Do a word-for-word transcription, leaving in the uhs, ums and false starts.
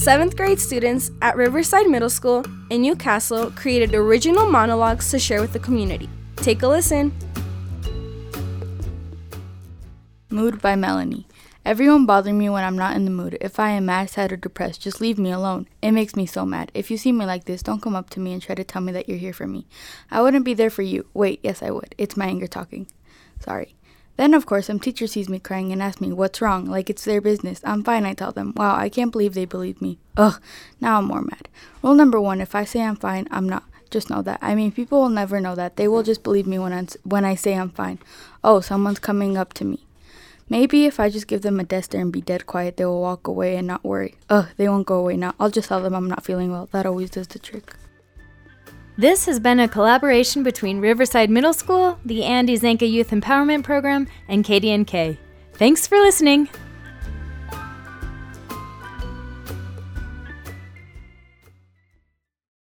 seventh grade students at Riverside Middle School in Newcastle created original monologues to share with the community. Take a listen. Mood by Melanie. Everyone bothering me when I'm not in the mood. If I am mad, sad, or depressed, just leave me alone. It makes me so mad. If you see me like this, don't come up to me and try to tell me that you're here for me. I wouldn't be there for you. Wait, yes I would. It's my anger talking. Sorry. Then, of course, some teacher sees me crying and asks me, what's wrong? Like it's their business. I'm fine, I tell them. Wow, I can't believe they believe me. Ugh, now I'm more mad. Rule number one, if I say I'm fine, I'm not. Just know that. I mean, people will never know that. They will just believe me when, I'm, when I say I'm fine. Oh, someone's coming up to me. Maybe if I just give them a death stare and be dead quiet, they will walk away and not worry. Ugh, they won't go away now. I'll just tell them I'm not feeling well. That always does the trick. This has been a collaboration between Riverside Middle School, the Andy Zanka Youth Empowerment Program, and K D N K. Thanks for listening.